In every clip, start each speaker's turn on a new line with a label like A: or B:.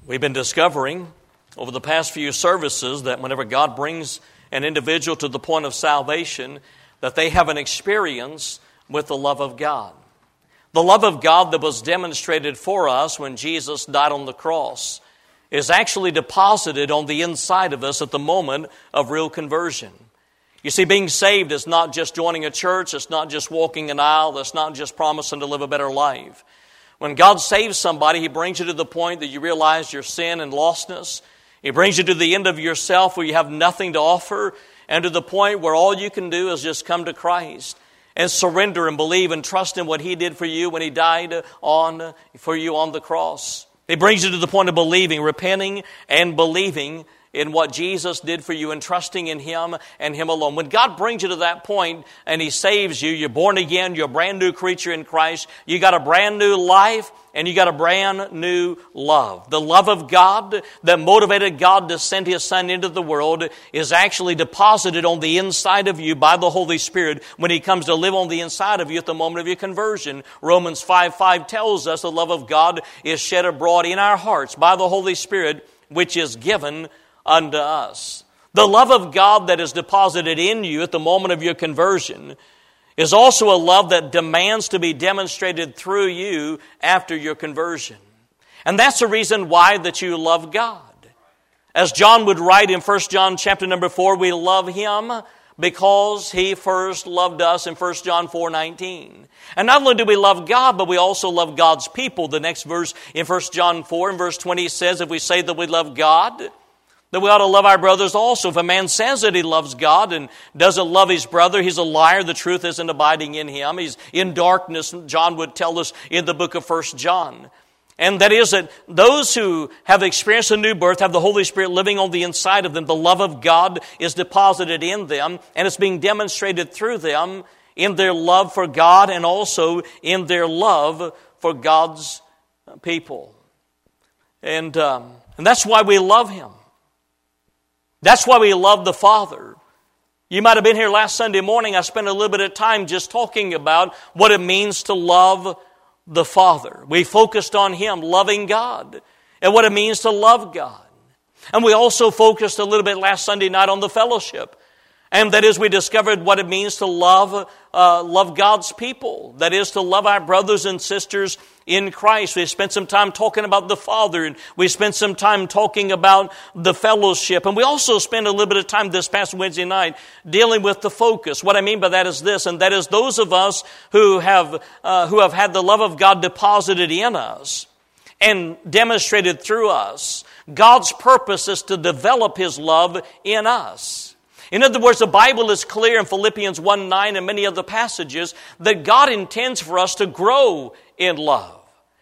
A: We've been discovering over the past few services that whenever God brings an individual to the point of salvation, that they have an experience with the love of God. The love of God that was demonstrated for us when Jesus died on the cross is actually deposited on the inside of us at the moment of real conversion. You see, being saved is not just joining a church, it's not just walking an aisle, it's not just promising to live a better life. When God saves somebody, He brings you to the point that you realize your sin and lostness. He brings you to the end of yourself where you have nothing to offer, and to the point where all you can do is just come to Christ and surrender and believe and trust in what He did for you when He died for you on the cross. He brings you to the point of believing, repenting and believing in what Jesus did for you and trusting in Him and Him alone. When God brings you to that point and He saves you, you're born again, you're a brand new creature in Christ, you got a brand new life, and you got a brand new love. The love of God that motivated God to send His Son into the world is actually deposited on the inside of you by the Holy Spirit when He comes to live on the inside of you at the moment of your conversion. Romans 5:5 tells us the love of God is shed abroad in our hearts by the Holy Spirit, which is given unto us. The love of God that is deposited in you at the moment of your conversion is also a love that demands to be demonstrated through you after your conversion. And that's the reason why that you love God. As John would write in 1 John chapter number 4, we love Him because He first loved us in 1 John 4:19. And not only do we love God, but we also love God's people. The next verse in 1 John 4 and verse 20 says, if we say that we love God, that we ought to love our brothers also. If a man says that he loves God and doesn't love his brother, he's a liar. The truth isn't abiding in him. He's in darkness, John would tell us in the book of 1 John. And that is that those who have experienced a new birth have the Holy Spirit living on the inside of them. The love of God is deposited in them, and it's being demonstrated through them in their love for God and also in their love for God's people. And that's why we love Him. That's why we love the Father. You might have been here last Sunday morning. I spent a little bit of time just talking about what it means to love the Father. We focused on Him, loving God, and what it means to love God. And we also focused a little bit last Sunday night on the fellowship. And that is, we discovered what it means to love God's people. That is, to love our brothers and sisters in Christ. We spent some time talking about the Father, and we spent some time talking about the fellowship. And we also spent a little bit of time this past Wednesday night dealing with the focus. What I mean by that is this, and that is those of us who have had the love of God deposited in us and demonstrated through us. God's purpose is to develop His love in us. In other words, the Bible is clear in Philippians 1:9 and many other passages that God intends for us to grow in love.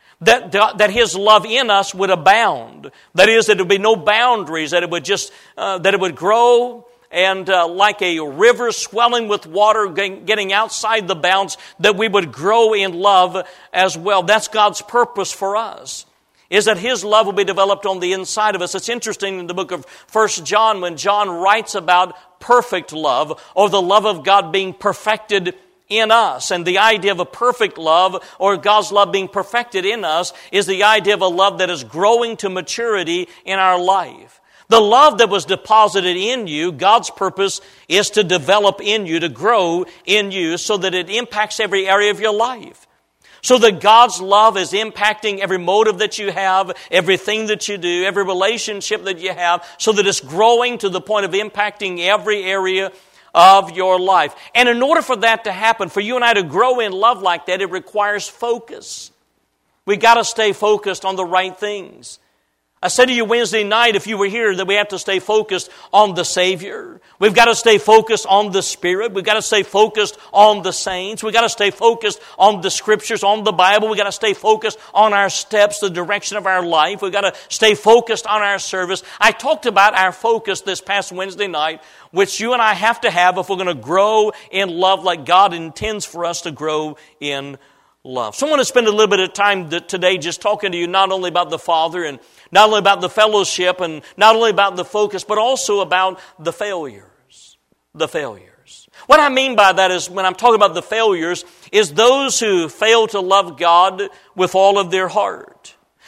A: That His love in us would abound. That is, that there would be no boundaries, that it would grow and like a river swelling with water getting outside the bounds, that we would grow in love as well. That's God's purpose for us, is that His love will be developed on the inside of us. It's interesting in the book of 1 John when John writes about perfect love, or the love of God being perfected in us. And the idea of a perfect love, or God's love being perfected in us, is the idea of a love that is growing to maturity in our life. The love that was deposited in you, God's purpose is to develop in you, to grow in you, so that it impacts every area of your life. So that God's love is impacting every motive that you have, everything that you do, every relationship that you have, so that it's growing to the point of impacting every area of your life. And in order for that to happen, for you and I to grow in love like that, it requires focus. We got to stay focused on the right things. I said to you Wednesday night, if you were here, that we have to stay focused on the Savior. We've got to stay focused on the Spirit. We've got to stay focused on the saints. We've got to stay focused on the Scriptures, on the Bible. We've got to stay focused on our steps, the direction of our life. We've got to stay focused on our service. I talked about our focus this past Wednesday night, which you and I have to have if we're going to grow in love like God intends for us to grow in love. So I want to spend a little bit of time today just talking to you not only about the Father and not only about the fellowship and not only about the focus, but also about the failures. The failures. What I mean by that is, when I'm talking about the failures, is those who fail to love God with all of their heart.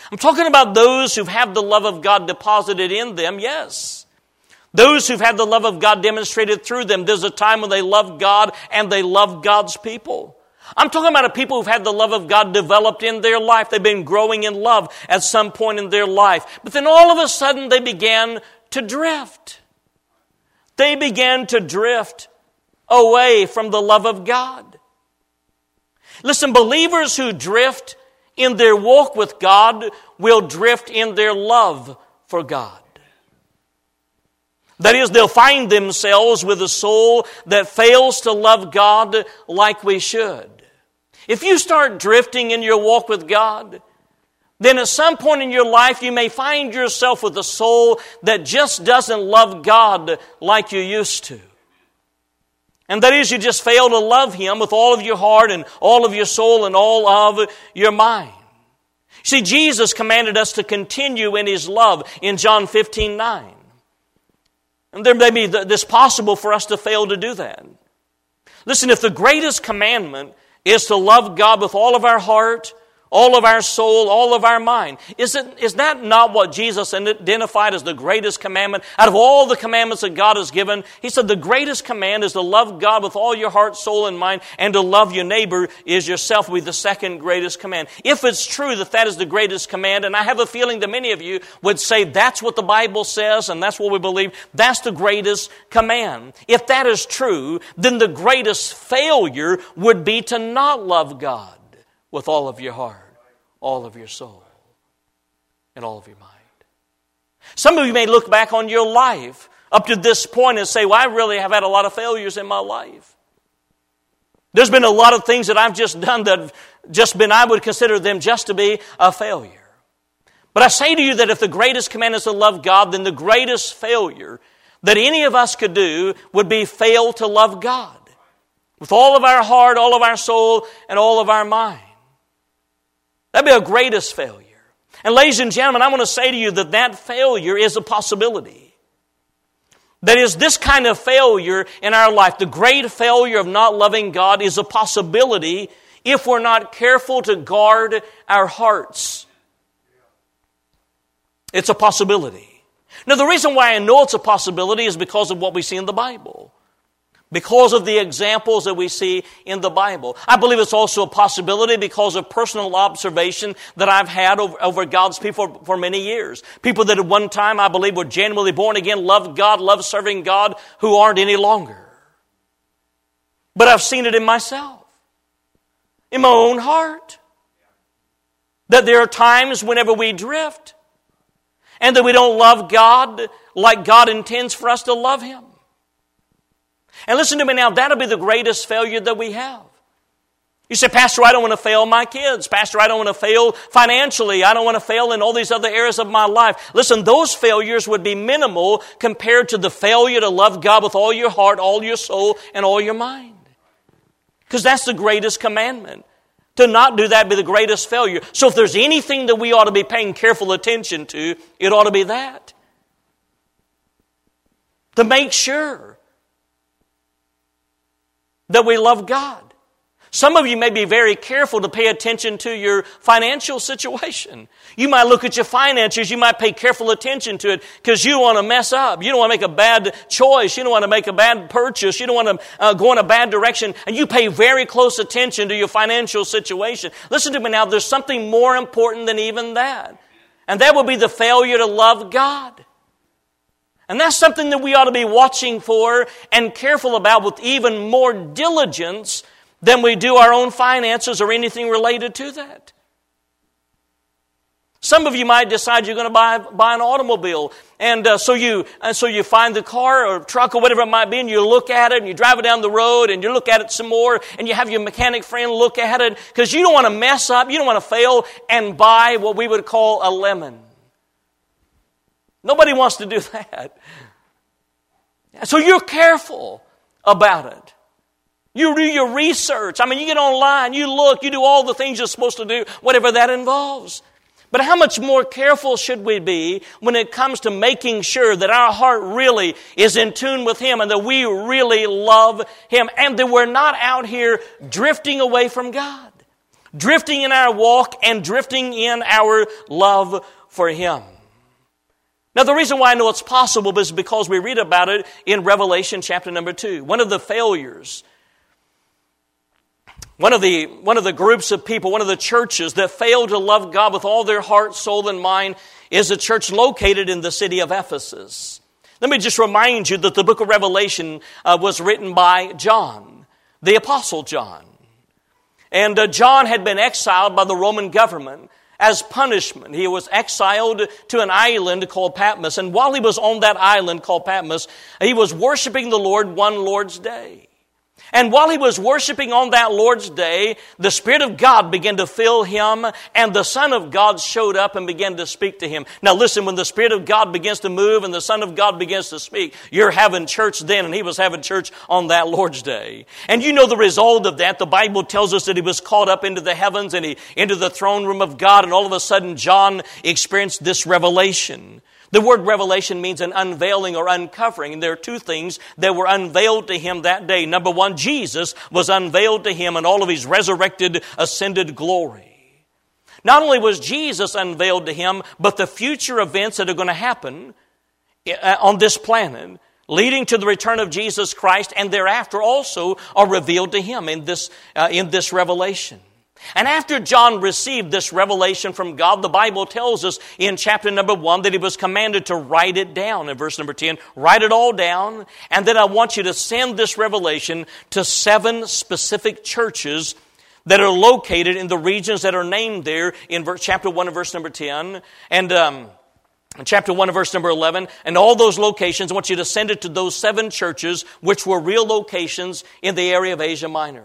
A: I'm talking about those who have the love of God deposited in them, yes. Those who've had the love of God demonstrated through them. There's a time when they love God and they love God's people. I'm talking about people who've had the love of God developed in their life. They've been growing in love at some point in their life. But then all of a sudden they began to drift. They began to drift away from the love of God. Listen, believers who drift in their walk with God will drift in their love for God. That is, they'll find themselves with a soul that fails to love God like we should. If you start drifting in your walk with God, then at some point in your life you may find yourself with a soul that just doesn't love God like you used to. And that is, you just fail to love Him with all of your heart and all of your soul and all of your mind. See, Jesus commanded us to continue in His love in John 15:9. And there may be this possible for us to fail to do that. Listen, if the greatest commandment is to love God with all of our heart, all of our soul, all of our mind, is that not what Jesus identified as the greatest commandment? Out of all the commandments that God has given, He said the greatest command is to love God with all your heart, soul, and mind, and to love your neighbor is yourself, will be the second greatest command. If it's true that that is the greatest command, and I have a feeling that many of you would say that's what the Bible says and that's what we believe, that's the greatest command. If that is true, then the greatest failure would be to not love God with all of your heart, all of your soul, and all of your mind. Some of you may look back on your life up to this point and say, well, I really have had a lot of failures in my life. There's been a lot of things that I've just done that I would consider them just to be a failure. But I say to you that if the greatest command is to love God, then the greatest failure that any of us could do would be fail to love God with all of our heart, all of our soul, and all of our mind. That'd be our greatest failure. And ladies and gentlemen, I want to say to you that that failure is a possibility. That is, this kind of failure in our life, the great failure of not loving God, is a possibility if we're not careful to guard our hearts. It's a possibility. Now, the reason why I know it's a possibility is because of what we see in the Bible. Because of the examples that we see in the Bible. I believe it's also a possibility because of personal observation that I've had over God's people for many years. People that at one time, I believe, were genuinely born again, loved God, loved serving God, who aren't any longer. But I've seen it in myself, in my own heart, that there are times whenever we drift and that we don't love God like God intends for us to love Him. And listen to me now, that'll be the greatest failure that we have. You say, Pastor, I don't want to fail my kids. Pastor, I don't want to fail financially. I don't want to fail in all these other areas of my life. Listen, those failures would be minimal compared to the failure to love God with all your heart, all your soul, and all your mind. Because that's the greatest commandment. To not do that would be the greatest failure. So if there's anything that we ought to be paying careful attention to, it ought to be that. To make sure that we love God. Some of you may be very careful to pay attention to your financial situation. You might look at your finances, you might pay careful attention to it because you don't want to mess up. You don't want to make a bad choice. You don't want to make a bad purchase. You don't want to go in a bad direction. And you pay very close attention to your financial situation. Listen to me now, there's something more important than even that. And that would be the failure to love God. And that's something that we ought to be watching for and careful about with even more diligence than we do our own finances or anything related to that. Some of you might decide you're going to buy an automobile, and so you find the car or truck or whatever it might be, and you look at it, and you drive it down the road, and you look at it some more, and you have your mechanic friend look at it because you don't want to mess up, you don't want to fail and buy what we would call a lemon. Nobody wants to do that. So you're careful about it. You do your research. I mean, you get online, you look, you do all the things you're supposed to do, whatever that involves. But how much more careful should we be when it comes to making sure that our heart really is in tune with Him and that we really love Him and that we're not out here drifting away from God? drifting in our walk and drifting in our love for Him. Now, the reason why I know it's possible is because we read about it in Revelation chapter number 2. One of the failures, one of the groups of people, one of the churches that failed to love God with all their heart, soul, and mind is a church located in the city of Ephesus. Let me just remind you that the book of Revelation was written by John, the Apostle John. And John had been exiled by the Roman government as punishment. He was exiled to an island called Patmos. And while he was on that island called Patmos, he was worshiping the Lord one Lord's Day. And while he was worshiping on that Lord's Day, the Spirit of God began to fill him, and the Son of God showed up and began to speak to him. Now listen, when the Spirit of God begins to move and the Son of God begins to speak, you're having church then, and he was having church on that Lord's Day. And you know the result of that. The Bible tells us that he was caught up into the heavens and into the throne room of God, and all of a sudden John experienced this revelation. The word revelation means an unveiling or uncovering. And there are two things that were unveiled to him that day. Number one, Jesus was unveiled to him in all of his resurrected, ascended glory. Not only was Jesus unveiled to him, but the future events that are going to happen on this planet, leading to the return of Jesus Christ, and thereafter also are revealed to him in this revelation. And after John received this revelation from God, the Bible tells us in chapter number 1 that he was commanded to write it down. In verse number 10, write it all down, and then I want you to send this revelation to 7 specific churches that are located in the regions that are named there in chapter 1 and verse number 10, and chapter 1 and verse number 11, and all those locations. I want you to send it to those 7 churches, which were real locations in the area of Asia Minor.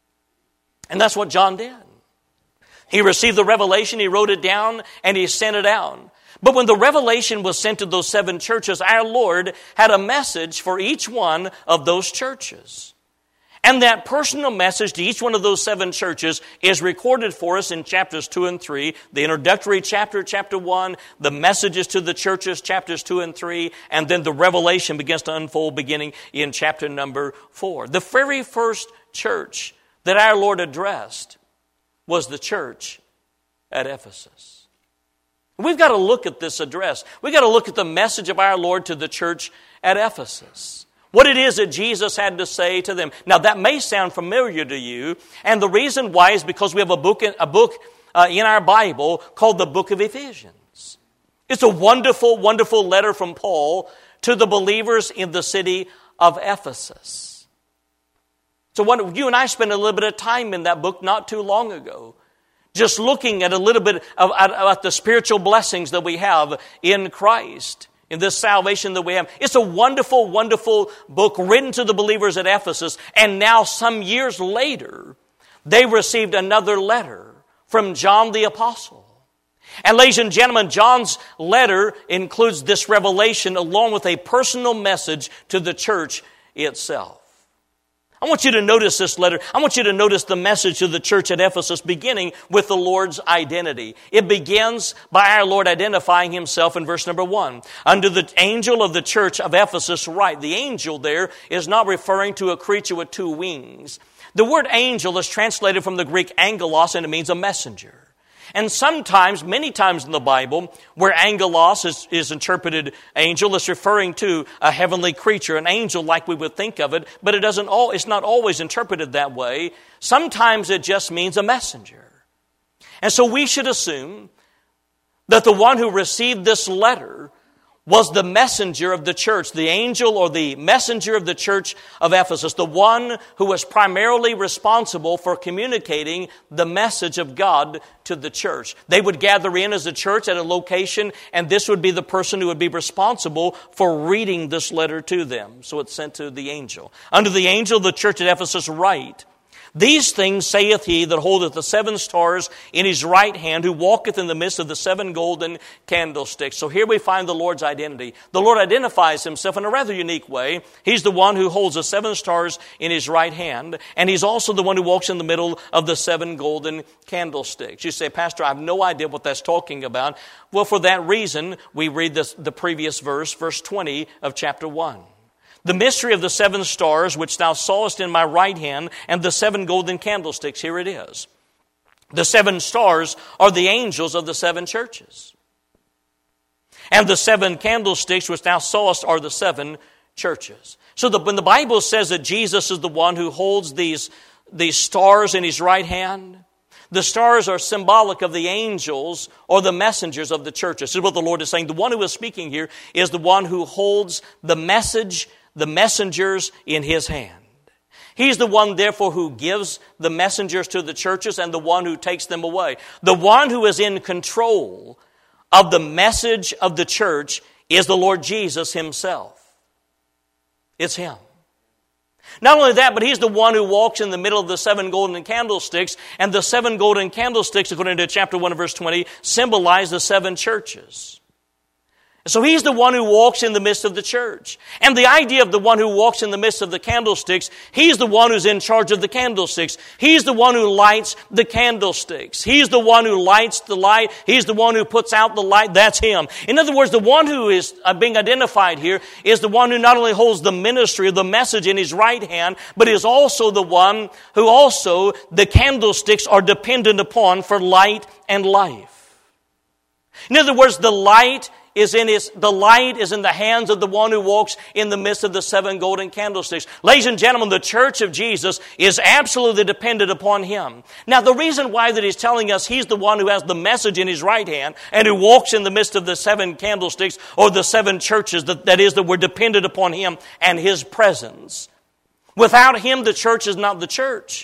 A: And that's what John did. He received the revelation, he wrote it down, and he sent it out. But when the revelation was sent to those 7 churches, our Lord had a message for each one of those churches. And that personal message to each one of those 7 churches is recorded for us in chapters 2 and 3. The introductory chapter, chapter 1, the messages to the churches, chapters 2 and 3, and then the revelation begins to unfold beginning in chapter number 4. The very first church that our Lord addressed was the church at Ephesus. We've got to look at this address. We've got to look at the message of our Lord to the church at Ephesus. What it is that Jesus had to say to them. Now that may sound familiar to you, and the reason why is because we have a book in our Bible called the book of Ephesians. It's a wonderful, wonderful letter from Paul to the believers in the city of Ephesus. So you and I spent a little bit of time in that book not too long ago, just looking at a little bit at the spiritual blessings that we have in Christ, in this salvation that we have. It's a wonderful, wonderful book written to the believers at Ephesus, and now some years later, they received another letter from John the Apostle. And ladies and gentlemen, John's letter includes this revelation along with a personal message to the church itself. I want you to notice this letter. I want you to notice the message to the church at Ephesus beginning with the Lord's identity. It begins by our Lord identifying himself in verse number 1. Unto the angel of the church of Ephesus write. The angel there is not referring to a creature with 2 wings. The word angel is translated from the Greek angelos, and it means a messenger. And sometimes, many times in the Bible, where angelos is interpreted angel, it's referring to a heavenly creature, an angel like we would think of it, but it's not always interpreted that way. Sometimes it just means a messenger. And so we should assume that the one who received this letter was the messenger of the church, the angel or the messenger of the church of Ephesus, the one who was primarily responsible for communicating the message of God to the church. They would gather in as a church at a location, and this would be the person who would be responsible for reading this letter to them. So it's sent to the angel. Unto the angel of the church at Ephesus write, These things saith he that holdeth the 7 stars in his right hand, who walketh in the midst of the 7 golden candlesticks. So here we find the Lord's identity. The Lord identifies himself in a rather unique way. He's the one who holds the 7 stars in his right hand, and he's also the one who walks in the middle of the 7 golden candlesticks. You say, Pastor, I have no idea what that's talking about. Well, for that reason, we read the previous verse 20 of chapter 1. The mystery of the 7 stars, which thou sawest in my right hand, and the 7 golden candlesticks. Here it is. The 7 stars are the angels of the 7 churches. And the 7 candlesticks which thou sawest are the 7 churches. So when the Bible says that Jesus is the one who holds these stars in his right hand, the stars are symbolic of the angels or the messengers of the churches. This is what the Lord is saying. The one who is speaking here is the one who holds the message, the messengers in his hand. He's the one, therefore, who gives the messengers to the churches and the one who takes them away. The one who is in control of the message of the church is the Lord Jesus himself. It's him. Not only that, but he's the one who walks in the middle of the 7 golden candlesticks, and the 7 golden candlesticks, according to chapter 1 verse 20, symbolize the 7 churches. So he's the one who walks in the midst of the church. And the idea of the one who walks in the midst of the candlesticks, he's the one who's in charge of the candlesticks. He's the one who lights the candlesticks. He's the one who lights the light. He's the one who puts out the light. That's him. In other words, the one who is being identified here is the one who not only holds the ministry of the message in his right hand, but is also the one who also the candlesticks are dependent upon for light and life. In other words, the light is in the hands of the one who walks in the midst of the 7 golden candlesticks. Ladies and gentlemen, the church of Jesus is absolutely dependent upon him. Now, the reason why that he's telling us he's the one who has the message in his right hand and who walks in the midst of the 7 candlesticks or the 7 churches, that is that we're dependent upon him and his presence. Without him, the church is not the church.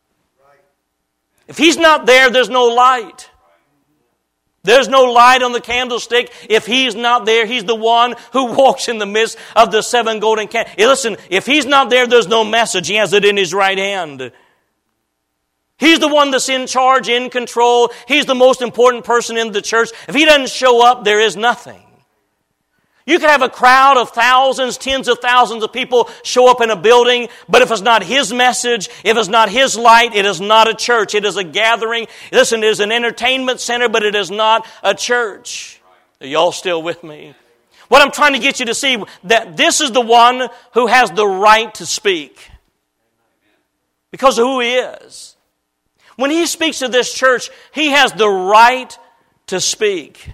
A: If he's not there, there's no light. There's no light on the candlestick. If he's not there, he's the one who walks in the midst of the 7 golden candlesticks. Listen, if he's not there, there's no message. He has it in his right hand. He's the one that's in charge, in control. He's the most important person in the church. If he doesn't show up, there is nothing. You can have a crowd of thousands, tens of thousands of people show up in a building, but if it's not his message, if it's not his light, it is not a church. It is a gathering. Listen, it is an entertainment center, but it is not a church. Are y'all still with me? What I'm trying to get you to see, that this is the one who has the right to speak because of who he is. When he speaks to this church, he has the right to speak.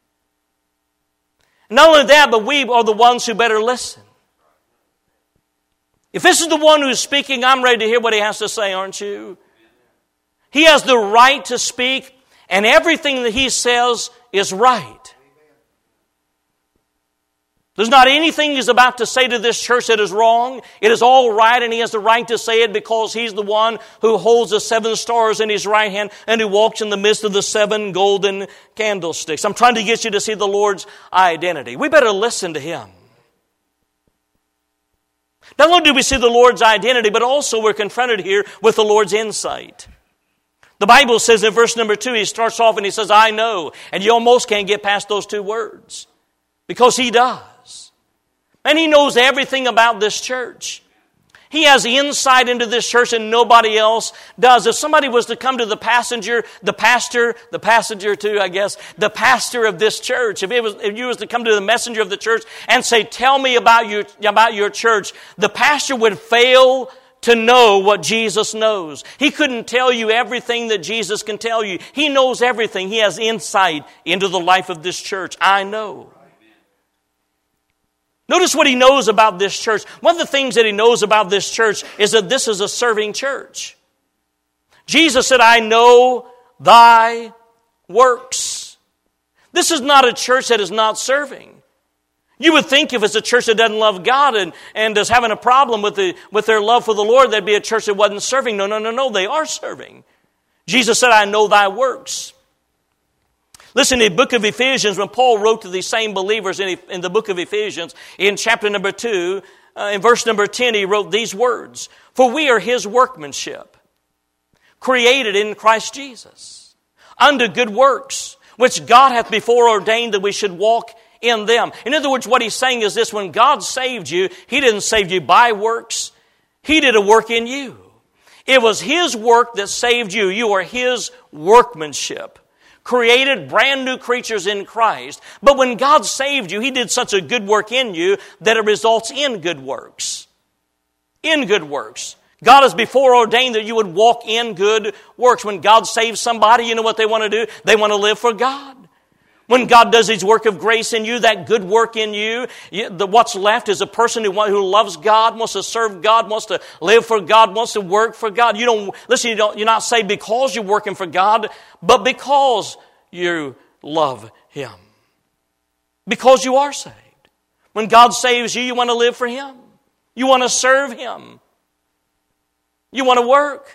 A: Not only that, but we are the ones who better listen. If this is the one who's speaking, I'm ready to hear what he has to say, aren't you? He has the right to speak, and everything that he says is right. There's not anything he's about to say to this church that is wrong. It is all right, and he has the right to say it because he's the one who holds the 7 stars in his right hand and who walks in the midst of the 7 golden candlesticks. I'm trying to get you to see the Lord's identity. We better listen to him. Not only do we see the Lord's identity, but also we're confronted here with the Lord's insight. The Bible says in verse number 2, he starts off and he says, I know. And you almost can't get past those 2 words because he does. And he knows everything about this church. He has insight into this church and nobody else does. If somebody was to come to the pastor of this church, if you was to come to the messenger of the church and say, tell me about your church, the pastor would fail to know what Jesus knows. He couldn't tell you everything that Jesus can tell you. He knows everything. He has insight into the life of this church. I know. Notice what he knows about this church. One of the things that he knows about this church is that this is a serving church. Jesus said, I know thy works. This is not a church that is not serving. You would think if it's a church that doesn't love God and is having a problem with their love for the Lord, that'd be a church that wasn't serving. No, they are serving. Jesus said, I know thy works. Listen, in the book of Ephesians, when Paul wrote to these same believers in the book of Ephesians, in chapter number 2, in verse number 10, he wrote these words, for we are his workmanship, created in Christ Jesus, unto good works, which God hath before ordained that we should walk in them. In other words, what he's saying is this, when God saved you, he didn't save you by works, he did a work in you. It was his work that saved you. You are his workmanship. Created brand new creatures in Christ. But when God saved you, he did such a good work in you that it results in good works. In good works. God has before ordained that you would walk in good works. When God saves somebody, you know what they want to do? They want to live for God. When God does His work of grace in you, that good work in you, what's left is a person who loves God, wants to serve God, wants to live for God, wants to work for God. You're not saved because you're working for God, but because you love Him. Because you are saved. When God saves you, you want to live for Him. You want to serve Him. You want to work.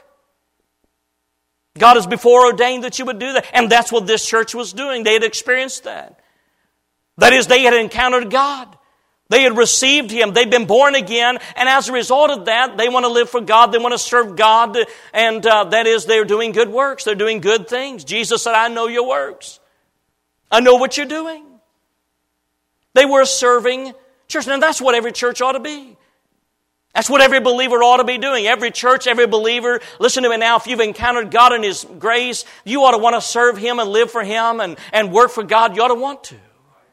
A: God has before ordained that you would do that. And that's what this church was doing. They had experienced that. That is, they had encountered God. They had received Him. They'd been born again. And as a result of that, they want to live for God. They want to serve God. And that is, they're doing good works. They're doing good things. Jesus said, I know your works. I know what you're doing. They were serving church. And that's what every church ought to be. That's what every believer ought to be doing. Every church, every believer. Listen to me now. If you've encountered God and His grace, you ought to want to serve Him and live for Him and work for God. You ought to want to.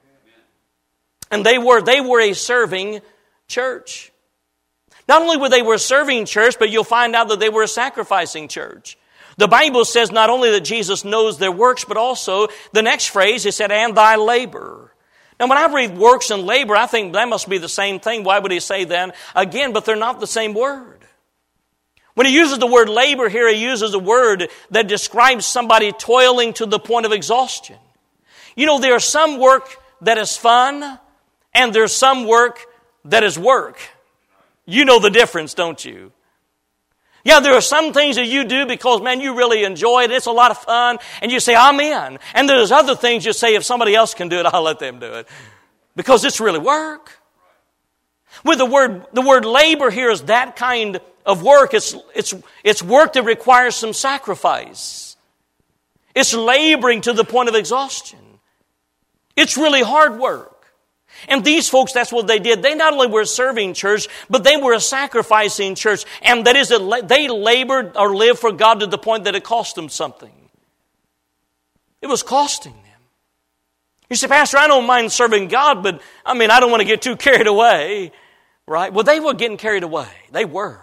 A: And they were a serving church. Not only were they a serving church, but you'll find out that they were a sacrificing church. The Bible says not only that Jesus knows their works, but also the next phrase, it said, and thy labor. Now, when I read works and labor, I think that must be the same thing. Why would He say then? Again, but they're not the same word. When He uses the word labor here, He uses a word that describes somebody toiling to the point of exhaustion. You know, there's some work that is fun, and there's some work that is work. You know the difference, don't you? Yeah, there are some things that you do because, man, you really enjoy it. It's a lot of fun. And you say, I'm in. And there's other things you say, if somebody else can do it, I'll let them do it. Because it's really work. With the word labor here is that kind of work. It's work that requires some sacrifice. It's laboring to the point of exhaustion. It's really hard work. And these folks, that's what they did. They not only were a serving church, but they were a sacrificing church. And that is that they labored or lived for God to the point that it cost them something. It was costing them. You say, Pastor, I don't mind serving God, but I don't want to get too carried away. Right? Well, they were getting carried away. They were.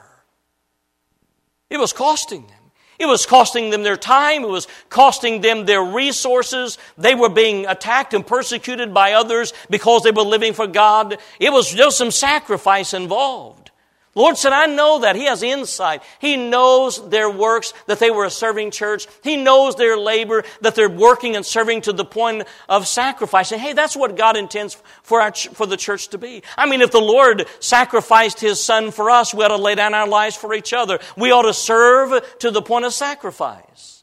A: It was costing them. It was costing them their time. It was costing them their resources. They were being attacked and persecuted by others because they were living for God. There was some sacrifice involved. The Lord said, I know that. He has insight. He knows their works, that they were a serving church. He knows their labor, that they're working and serving to the point of sacrifice. And hey, that's what God intends for the church to be. If the Lord sacrificed His Son for us, we ought to lay down our lives for each other. We ought to serve to the point of sacrifice.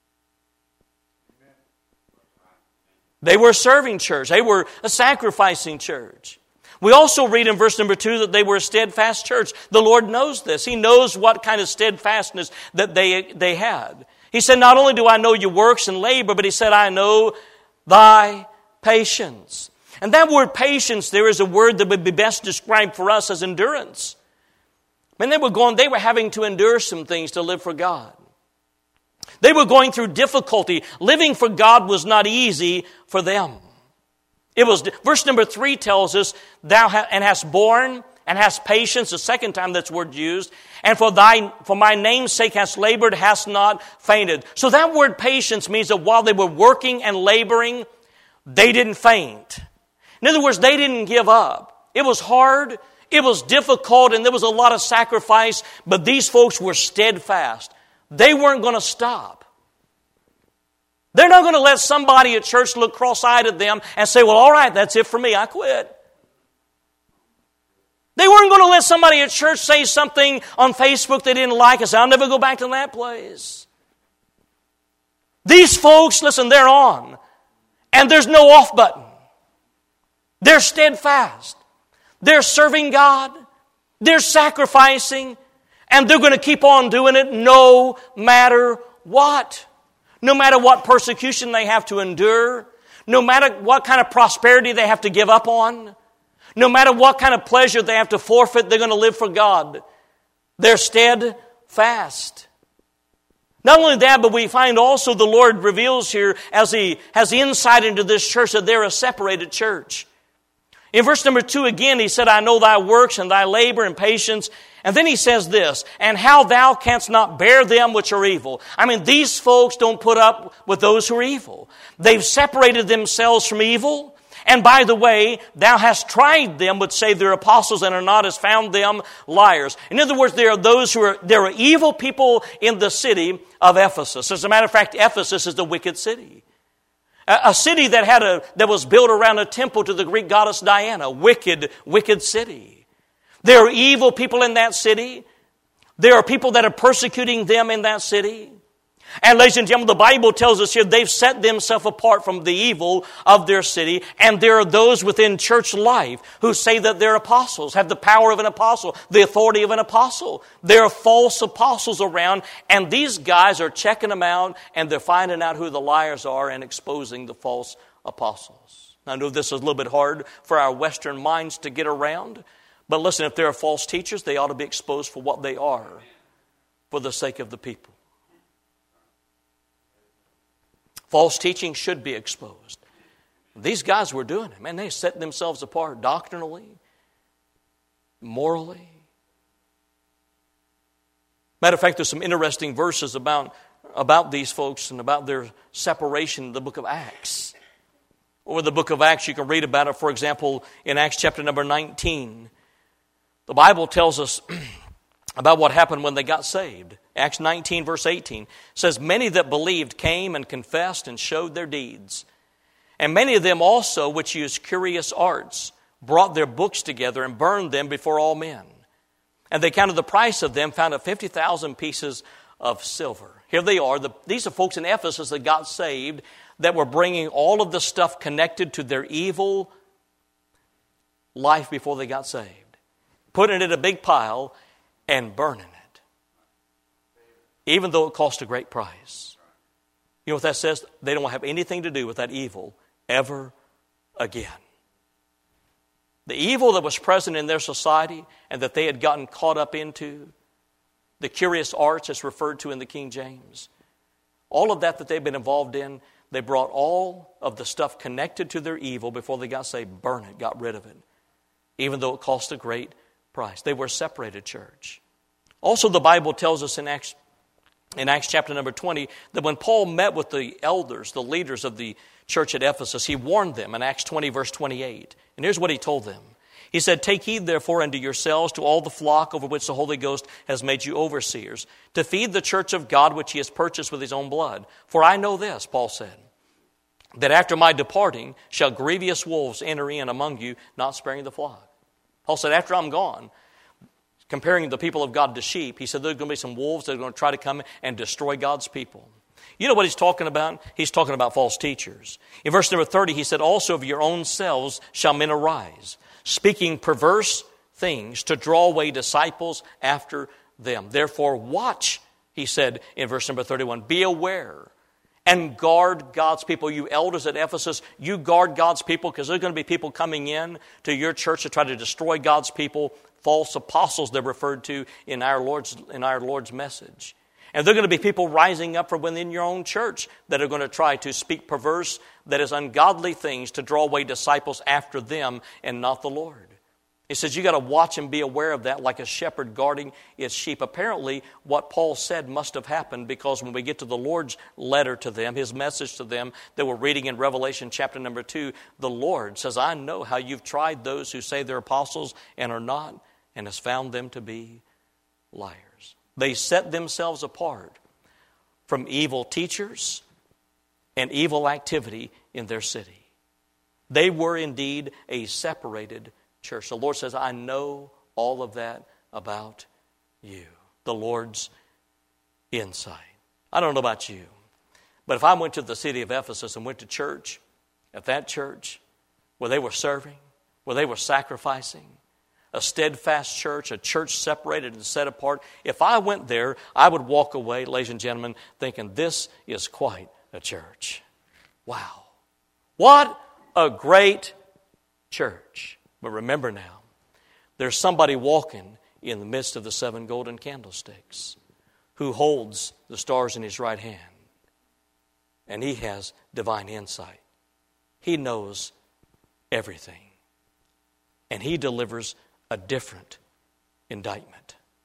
A: They were a serving church. They were a sacrificing church. We also read in verse number 2 that they were a steadfast church. The Lord knows this. He knows what kind of steadfastness that they had. He said, not only do I know your works and labor, but He said, I know thy patience. And that word patience there is a word that would be best described for us as endurance. They were having to endure some things to live for God. They were going through difficulty. Living for God was not easy for them. Verse number 3 tells us, thou hast borne and hast patience, the second time that's word used, and for my name's sake hast labored, hast not fainted. So that word patience means that while they were working and laboring, they didn't faint. In other words, they didn't give up. It was hard, it was difficult, and there was a lot of sacrifice, but these folks were steadfast. They weren't going to stop. They're not going to let somebody at church look cross-eyed at them and say, well, all right, that's it for me, I quit. They weren't going to let somebody at church say something on Facebook they didn't like and say, I'll never go back to that place. These folks, listen, they're on. And there's no off button. They're steadfast. They're serving God. They're sacrificing. And they're going to keep on doing it no matter what. No matter what persecution they have to endure, no matter what kind of prosperity they have to give up on, no matter what kind of pleasure they have to forfeit, they're going to live for God. They're steadfast. Not only that, but we find also the Lord reveals here, as He has insight into this church, that they're a separated church. In verse number 2 again, He said, I know thy works and thy labor and patience, And then he says this, and how thou canst not bear them which are evil. I mean, these folks don't put up with those who are evil. They've separated themselves from evil. And by the way, thou hast tried them which say they're apostles and are not, hast found them liars. In other words, there are evil people in the city of Ephesus. As a matter of fact, Ephesus is the wicked city. A city that was built around a temple to the Greek goddess Diana. Wicked city. There are evil people in that city. There are people that are persecuting them in that city. And ladies and gentlemen, the Bible tells us here they've set themselves apart from the evil of their city. And there are those within church life who say that they're apostles, have the power of an apostle, the authority of an apostle. There are false apostles around, and these guys are checking them out, and they're finding out who the liars are and exposing the false apostles. I know this is a little bit hard for our Western minds to get around. But listen, if there are false teachers, they ought to be exposed for what they are, for the sake of the people. False teaching should be exposed. These guys were doing it. Man, they set themselves apart doctrinally, morally. Matter of fact, there's some interesting verses about these folks and about their separation in the book of Acts. Over the book of Acts, you can read about it, for example, in Acts chapter number 19. The Bible tells us about what happened when they got saved. Acts 19 verse 18 says, many that believed came and confessed and showed their deeds. And many of them also, which used curious arts, brought their books together and burned them before all men. And they counted the price of them, found 50,000 pieces of silver. Here they are. These are folks in Ephesus that got saved, that were bringing all of the stuff connected to their evil life before they got saved. Putting it in a big pile and burning it. Even though it cost a great price. You know what that says? They don't have anything to do with that evil ever again. The evil that was present in their society and that they had gotten caught up into, the curious arts as referred to in the King James, all of that they've been involved in, they brought all of the stuff connected to their evil before they got saved, burn it, got rid of it. Even though it cost a great price. They were a separated church. Also, the Bible tells us in Acts chapter number 20 that when Paul met with the elders, the leaders of the church at Ephesus, he warned them in Acts 20 verse 28. And here's what he told them. He said, take heed therefore unto yourselves to all the flock over which the Holy Ghost has made you overseers, to feed the church of God which he has purchased with his own blood. For I know this, Paul said, that after my departing shall grievous wolves enter in among you, not sparing the flock. Paul said, after I'm gone, comparing the people of God to sheep, he said there's going to be some wolves that are going to try to come and destroy God's people. You know what he's talking about? He's talking about false teachers. In verse number 30, he said, also of your own selves shall men arise, speaking perverse things to draw away disciples after them. Therefore watch, he said in verse number 31, be aware and guard God's people. You elders at Ephesus, you guard God's people, because there's going to be people coming in to your church to try to destroy God's people, false apostles they're referred to in our Lord's message. And there are going to be people rising up from within your own church that are going to try to speak perverse, that is ungodly things to draw away disciples after them and not the Lord. He says you got to watch and be aware of that like a shepherd guarding its sheep. Apparently, what Paul said must have happened, because when we get to the Lord's letter to them, his message to them that we're reading in Revelation chapter number 2, the Lord says, I know how you've tried those who say they're apostles and are not, and has found them to be liars. They set themselves apart from evil teachers and evil activity in their city. They were indeed a separated church. The Lord says, I know all of that about you. The Lord's insight. I don't know about you, but if I went to the city of Ephesus and went to church, at that church, where they were serving, where they were sacrificing, a steadfast church, a church separated and set apart, if I went there, I would walk away, ladies and gentlemen, thinking this is quite a church. Wow. What a great church. But remember now, there's somebody walking in the midst of the 7 golden candlesticks who holds the stars in his right hand. And he has divine insight. He knows everything. And he delivers a different indictment.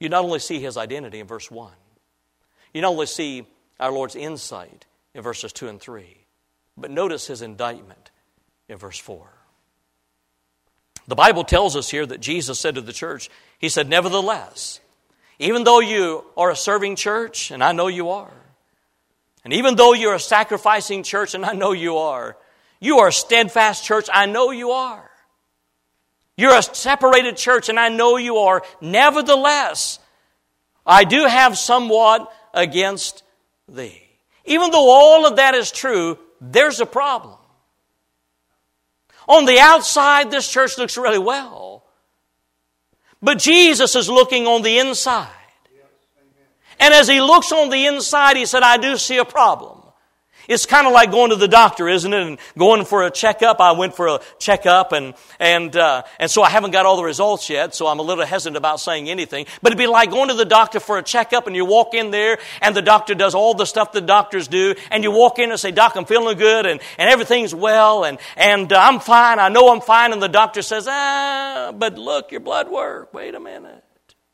A: you not only see His identity in verse 1, you not only see our Lord's insight in verses 2 and 3, but notice His indictment in verse 4. The Bible tells us here that Jesus said to the church, He said, nevertheless, even though you are a serving church, and I know you are, and even though you're a sacrificing church, and I know you are a steadfast church, I know you are. You're a separated church, and I know you are. Nevertheless, I do have somewhat against thee. Even though all of that is true, there's a problem. On the outside, this church looks really well. But Jesus is looking on the inside. And as He looks on the inside, He said, I do see a problem. It's kind of like going to the doctor, isn't it? And going for a checkup. I went for a checkup, and so I haven't got all the results yet, so I'm a little hesitant about saying anything. But it'd be like going to the doctor for a checkup, and you walk in there, and the doctor does all the stuff the doctors do, and you walk in and say, Doc, I'm feeling good, and everything's well, and I'm fine, I know I'm fine, and the doctor says, but look, your blood work, wait a minute.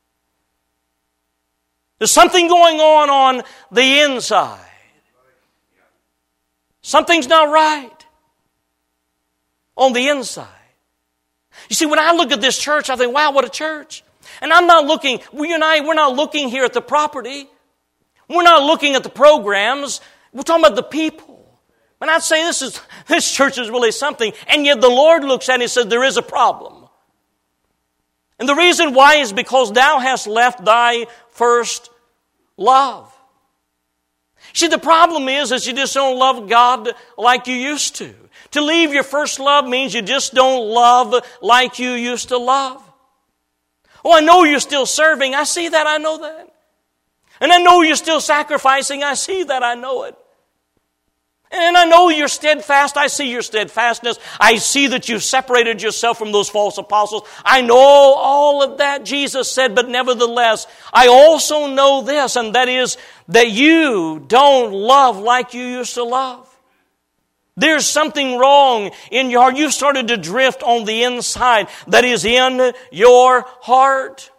A: There's something going on the inside. Something's not right on the inside. You see, when I look at this church, I think, wow, what a church. And I'm not looking, we're not looking here at the property. We're not looking at the programs. We're talking about the people. And I'd say this church is really something. And yet the Lord looks at it and says, there is a problem. And the reason why is because thou hast left thy first love. See, the problem is that you just don't love God like you used to. To leave your first love means you just don't love like you used to love. Oh, I know you're still serving. I see that. I know that. And I know you're still sacrificing. I see that. I know it. And I know you're steadfast. I see your steadfastness. I see that you've separated yourself from those false apostles. I know all of that, Jesus said, but nevertheless, I also know this, and that is that you don't love like you used to love. There's something wrong in your heart. You've started to drift on the inside that is in your heart.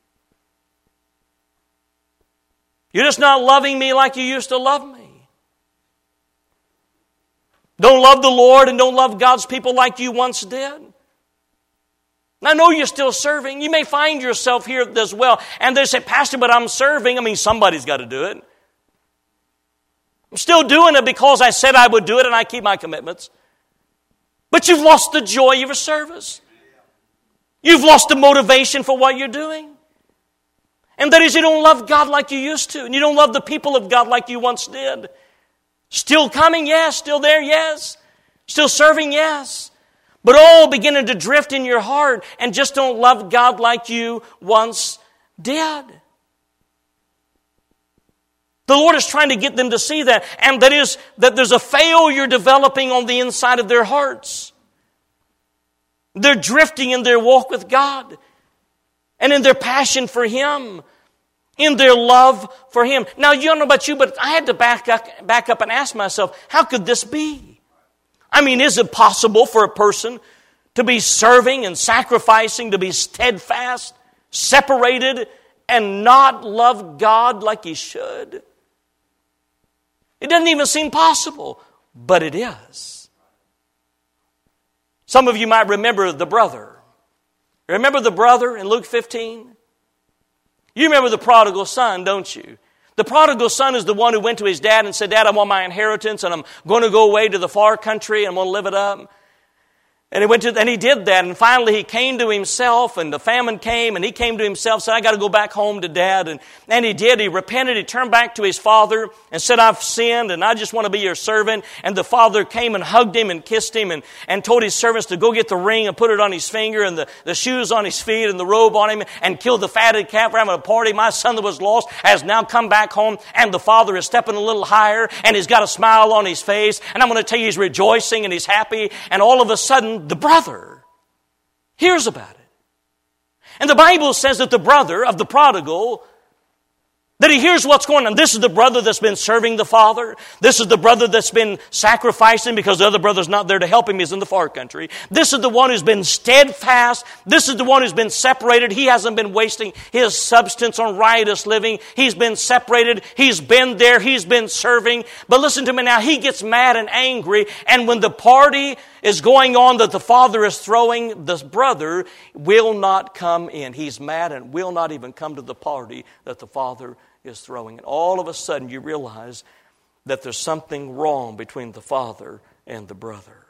A: You're just not loving me like you used to love me. Don't love the Lord and don't love God's people like you once did. I know you're still serving. You may find yourself here as well. And they say, Pastor, but I'm serving. I mean, somebody's got to do it. I'm still doing it because I said I would do it and I keep my commitments. But you've lost the joy of your service. You've lost the motivation for what you're doing. And that is, you don't love God like you used to. And you don't love the people of God like you once did. Still coming, yes. Still there, yes. Still serving, yes. But all beginning to drift in your heart and just don't love God like you once did. The Lord is trying to get them to see that. And that is that there's a failure developing on the inside of their hearts. They're drifting in their walk with God. And in their passion for Him. In their love for Him. Now, you don't know about you, but I had to back up and ask myself, how could this be? I mean, is it possible for a person to be serving and sacrificing, to be steadfast, separated, and not love God like he should? It doesn't even seem possible, but it is. Some of you might remember the brother. Remember the brother in Luke 15? You remember the prodigal son, don't you? The prodigal son is the one who went to his dad and said, Dad, I want my inheritance and I'm going to go away to the far country and I'm going to live it up. And he did that, and finally he came to himself, and the famine came, and he came to himself, said, I got to go back home to Dad. And he did. He repented. He turned back to his father and said, I've sinned, and I just want to be your servant. And the father came and hugged him and kissed him and told his servants to go get the ring and put it on his finger and the shoes on his feet and the robe on him and kill the fatted calf. We're having a party. My son that was lost has now come back home, and the father is stepping a little higher, and he's got a smile on his face. And I'm going to tell you, he's rejoicing and he's happy. And all of a sudden, the brother hears about it. And the Bible says that the brother of the prodigal That he hears what's going on. This is the brother that's been serving the Father. This is the brother that's been sacrificing because the other brother's not there to help him. He's in the far country. This is the one who's been steadfast. This is the one who's been separated. He hasn't been wasting his substance on riotous living. He's been separated. He's been there. He's been serving. But listen to me now. He gets mad and angry. And when the party is going on that the father is throwing, this brother will not come in. He's mad and will not even come to the party that the father is throwing. And all of a sudden you realize that there's something wrong between the father and the brother.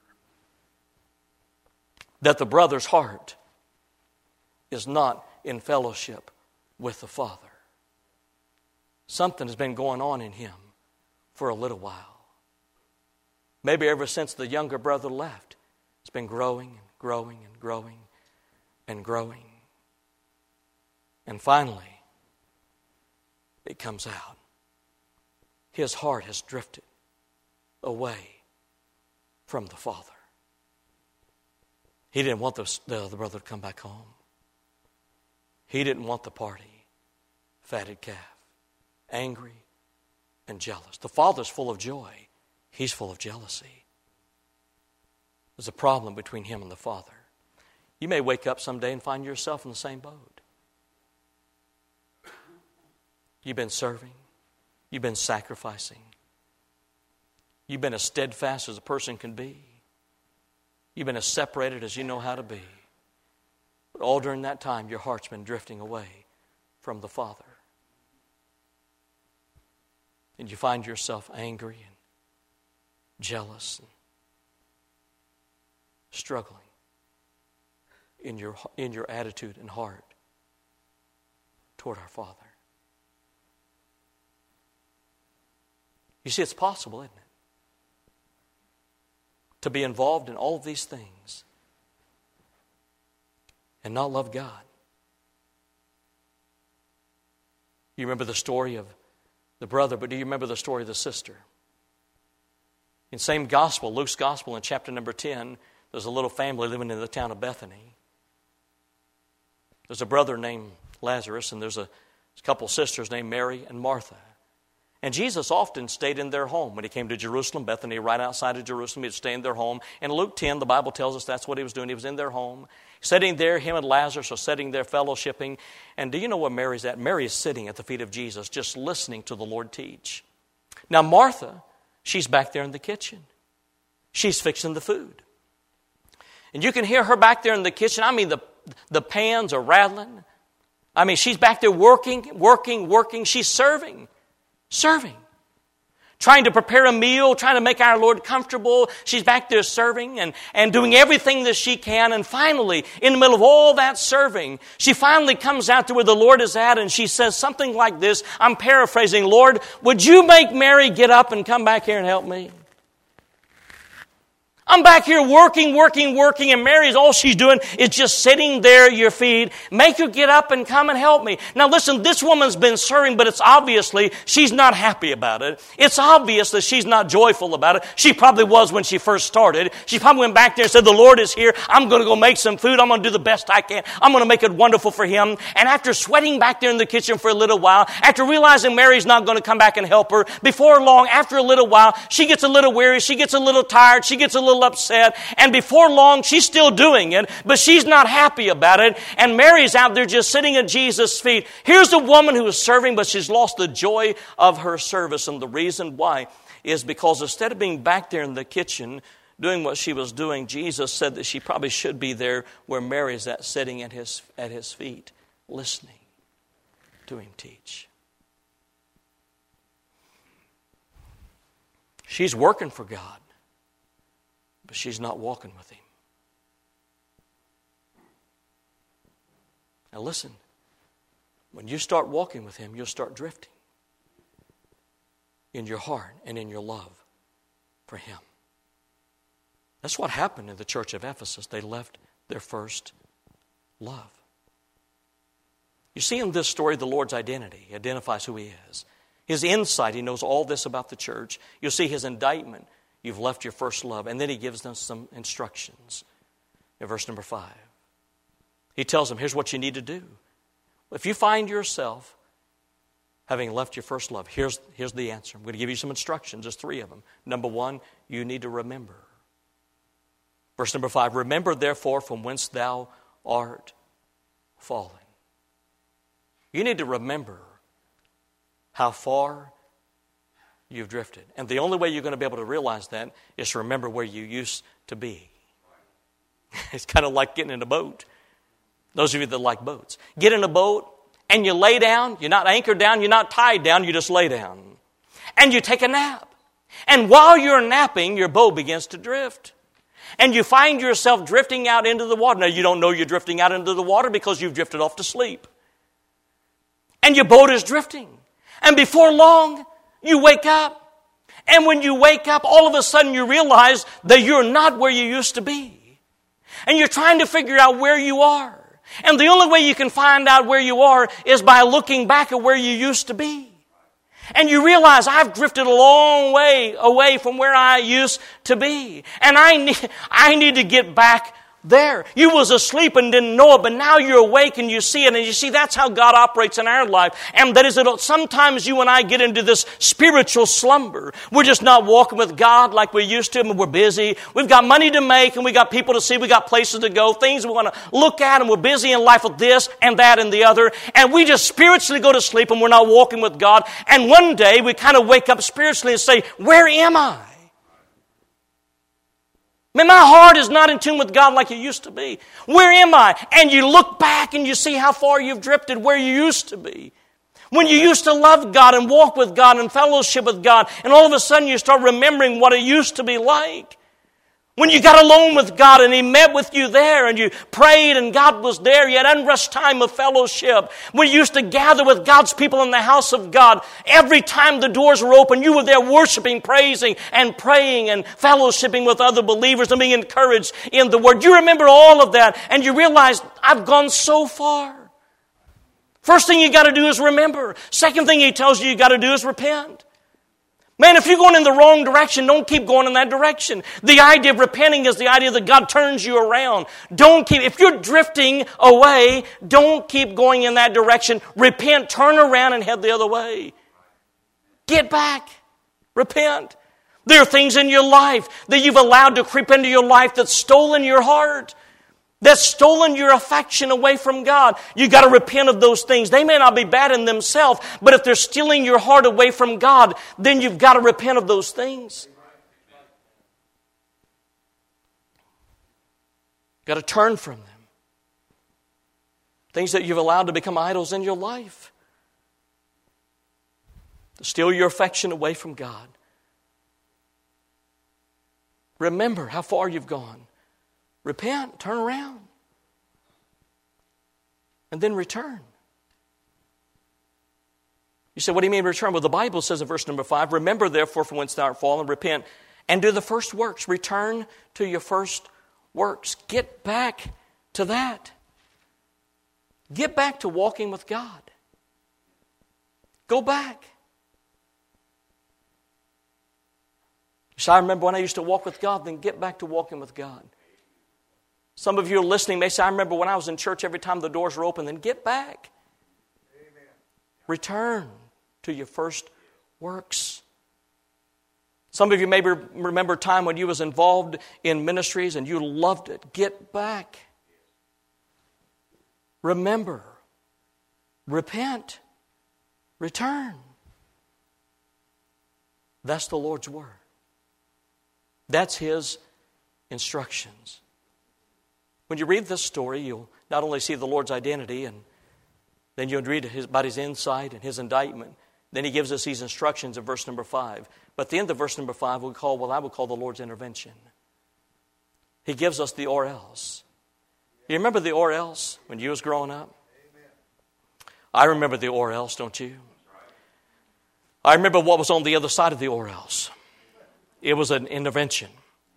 A: That the brother's heart is not in fellowship with the father. Something has been going on in him for a little while. Maybe ever since the younger brother left, it's been growing and growing and growing and growing. And finally, it comes out. His heart has drifted away from the father. He didn't want the other brother to come back home. He didn't want the party. Fatted calf. Angry and jealous. The father's full of joy. He's full of jealousy. There's a problem between him and the father. You may wake up someday and find yourself in the same boat. You've been serving. You've been sacrificing. You've been as steadfast as a person can be. You've been as separated as you know how to be. But all during that time, your heart's been drifting away from the Father. And you find yourself angry and jealous and struggling in your attitude and heart toward our Father. You see, it's possible, isn't it? To be involved in all of these things and not love God. You remember the story of the brother, but do you remember the story of the sister? In same gospel, Luke's gospel, in chapter number 10, there's a little family living in the town of Bethany. There's a brother named Lazarus, and there's a couple sisters named Mary and Martha. And Jesus often stayed in their home. When he came to Jerusalem, Bethany, right outside of Jerusalem, he'd stay in their home. In Luke 10, the Bible tells us that's what he was doing. He was in their home. Sitting there, him and Lazarus are sitting there fellowshipping. And do you know where Mary's at? Mary is sitting at the feet of Jesus, just listening to the Lord teach. Now Martha, she's back there in the kitchen. She's fixing the food. And you can hear her back there in the kitchen. I mean, the pans are rattling. I mean, she's back there working. She's serving. Trying to prepare a meal, trying to make our Lord comfortable. She's back there serving and doing everything that she can. And finally, in the middle of all that serving, she finally comes out to where the Lord is at and she says something like this. I'm paraphrasing, Lord, would you make Mary get up and come back here and help me? I'm back here working, and Mary's all she's doing is just sitting there at your feet. Make her get up and come and help me. Now listen, this woman's been serving, but it's obviously she's not happy about it. It's obvious that she's not joyful about it. She probably was when she first started. She probably went back there and said, the Lord is here. I'm going to go make some food. I'm going to do the best I can. I'm going to make it wonderful for Him. And after sweating back there in the kitchen for a little while, after realizing Mary's not going to come back and help her, before long, after a little while, she gets a little weary. She gets a little tired. She gets a little upset, and before long she's still doing it, but she's not happy about it, and Mary's out there just sitting at Jesus' feet. Here's a woman who is serving, but she's lost the joy of her service, and the reason why is because instead of being back there in the kitchen doing what she was doing, Jesus said that she probably should be there where Mary's at, sitting at his feet, listening to him teach. She's working for God, but she's not walking with Him. Now listen, when you start walking with Him, you'll start drifting in your heart and in your love for Him. That's what happened in the church of Ephesus. They left their first love. You see in this story the Lord's identity. He identifies who He is. His insight, He knows all this about the church. You'll see His indictment. You've left your first love. And then He gives them some instructions. In verse number 5. He tells them, here's what you need to do. If you find yourself having left your first love? Here's the answer. I'm going to give you some instructions. There's 3 of them. Number 1, you need to remember. Verse number 5, remember therefore from whence thou art fallen. You need to remember how far you've drifted. And the only way you're going to be able to realize that is to remember where you used to be. It's kind of like getting in a boat. Those of you that like boats. Get in a boat and you lay down. You're not anchored down. You're not tied down. You just lay down. And you take a nap. And while you're napping, your boat begins to drift. And you find yourself drifting out into the water. Now, you don't know you're drifting out into the water because you've drifted off to sleep. And your boat is drifting. And before long, you wake up. And when you wake up, all of a sudden you realize that you're not where you used to be. And you're trying to figure out where you are. And the only way you can find out where you are is by looking back at where you used to be. And you realize I've drifted a long way away from where I used to be. And I need to get back there. You was asleep and didn't know it, but now you're awake and you see it. And you see, that's how God operates in our life. And that is that sometimes you and I get into this spiritual slumber. We're just not walking with God like we used to, and we're busy. We've got money to make, and we got people to see. We got places to go, things we want to look at, and we're busy in life with this and that and the other. And we just spiritually go to sleep, and we're not walking with God. And one day we kind of wake up spiritually and say, where am I? Man, my heart is not in tune with God like it used to be. Where am I? And you look back and you see how far you've drifted where you used to be. When you used to love God and walk with God and fellowship with God, and all of a sudden you start remembering what it used to be like. When you got alone with God and He met with you there and you prayed and God was there, you had unrushed time of fellowship. When you used to gather with God's people in the house of God, every time the doors were open, you were there worshiping, praising, and praying and fellowshipping with other believers and being encouraged in the Word. You remember all of that and you realize, I've gone so far. First thing you got to do is remember. Second thing He tells you got to do is repent. Man, if you're going in the wrong direction, don't keep going in that direction. The idea of repenting is the idea that God turns you around. If you're drifting away, don't keep going in that direction. Repent, turn around and head the other way. Get back. Repent. There are things in your life that you've allowed to creep into your life that's stolen your heart. That's stolen your affection away from God. You've got to repent of those things. They may not be bad in themselves, but if they're stealing your heart away from God, then you've got to repent of those things. You've got to turn from them. Things that you've allowed to become idols in your life. To steal your affection away from God. Remember how far you've gone. Repent, turn around, and then return. You say, what do you mean return? Well, the Bible says in verse number 5, remember therefore from whence thou art fallen, repent, and do the first works. Return to your first works. Get back to that. Get back to walking with God. Go back. You say, I remember when I used to walk with God, then get back to walking with God. Some of you are listening may say, I remember when I was in church every time the doors were open. Then get back. Amen. Return to your first works. Some of you may remember a time when you was involved in ministries and you loved it. Get back. Remember. Repent. Return. That's the Lord's word. That's His instructions. When you read this story, you'll not only see the Lord's identity, and then you'll read about His insight and His indictment. Then He gives us these instructions in verse number 5. But at the end of verse number 5, I would call the Lord's intervention. He gives us the or else. You remember the or else when you was growing up? I remember the or else, don't you? I remember what was on the other side of the or else. It was an intervention.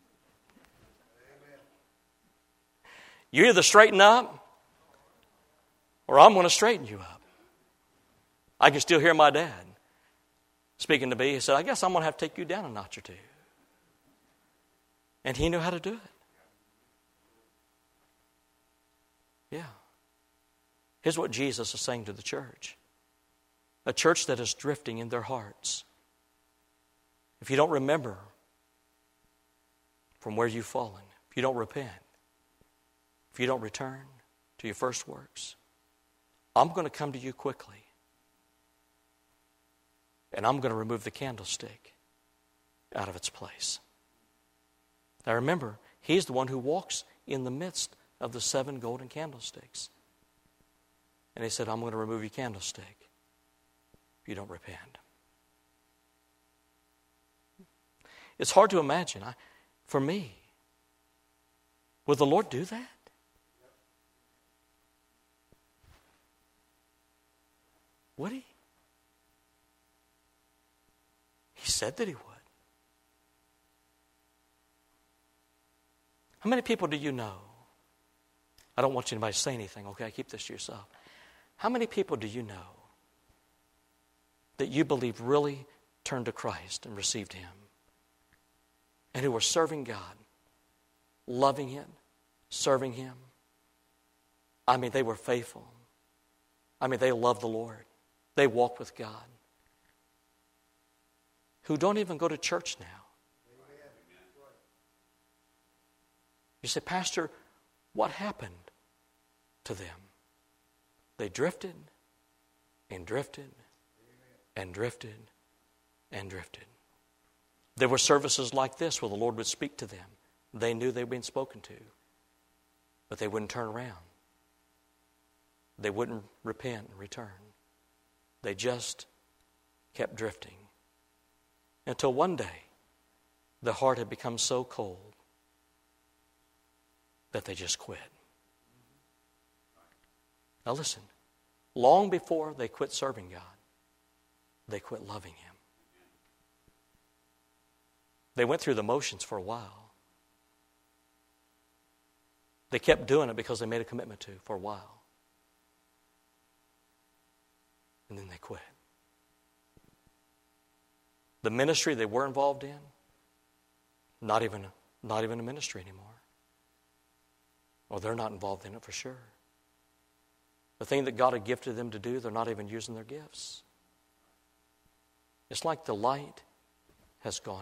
A: You either straighten up or I'm going to straighten you up. I can still hear my dad speaking to me. He said, I guess I'm going to have to take you down a notch or two. And he knew how to do it. Yeah. Here's what Jesus is saying to the church. a church that is drifting in their hearts. If you don't remember from where you've fallen, if you don't repent, if you don't return to your first works, I'm going to come to you quickly. And I'm going to remove the candlestick out of its place. Now remember, He's the one who walks in the midst of the 7 golden candlesticks. And He said, I'm going to remove your candlestick if you don't repent. It's hard to imagine. For me, would the Lord do that? Would He? He said that He would. How many people do you know? I don't want anybody to say anything, okay? Keep this to yourself. How many people do you know that you believe really turned to Christ and received Him? And who are serving God, loving Him, serving Him? I mean, they were faithful. I mean, they loved the Lord. They walked with God. Who don't even go to church now. You say, Pastor, what happened to them? They drifted and drifted and drifted and drifted. There were services like this where the Lord would speak to them. They knew they were being spoken to, but they wouldn't turn around. They wouldn't repent and return. They just kept drifting. Until one day, the heart had become so cold that they just quit. Now listen, long before they quit serving God, they quit loving Him. They went through the motions for a while. They kept doing it because they made a commitment to for a while. And then they quit. The ministry they were involved in, not even a ministry anymore. Well, they're not involved in it for sure. The thing that God had gifted them to do, they're not even using their gifts. It's like the light has gone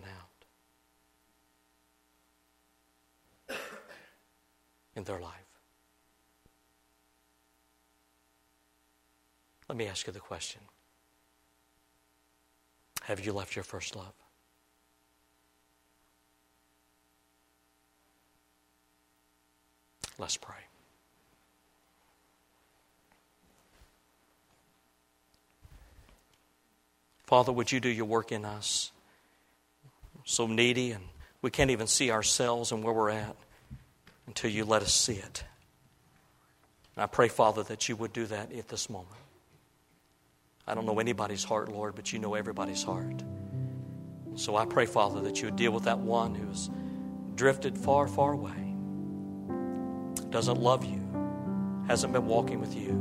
A: out in their life. Let me ask you the question. Have you left your first love? Let's pray. Father, would you do your work in us? So needy, and we can't even see ourselves and where we're at until you let us see it. And I pray, Father, that you would do that at this moment. I don't know anybody's heart, Lord, but you know everybody's heart. So I pray, Father, that you would deal with that one who has drifted far, far away, doesn't love you, hasn't been walking with you.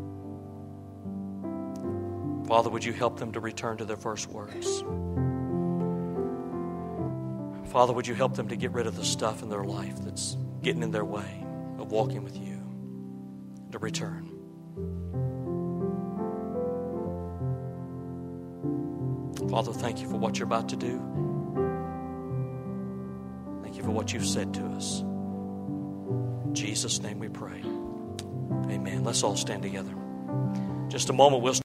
A: Father, would you help them to return to their first works? Father, would you help them to get rid of the stuff in their life that's getting in their way of walking with you, to return. Father, thank you for what you're about to do. Thank you for what you've said to us. In Jesus' name we pray. Amen. Let's all stand together. Just a moment, we'll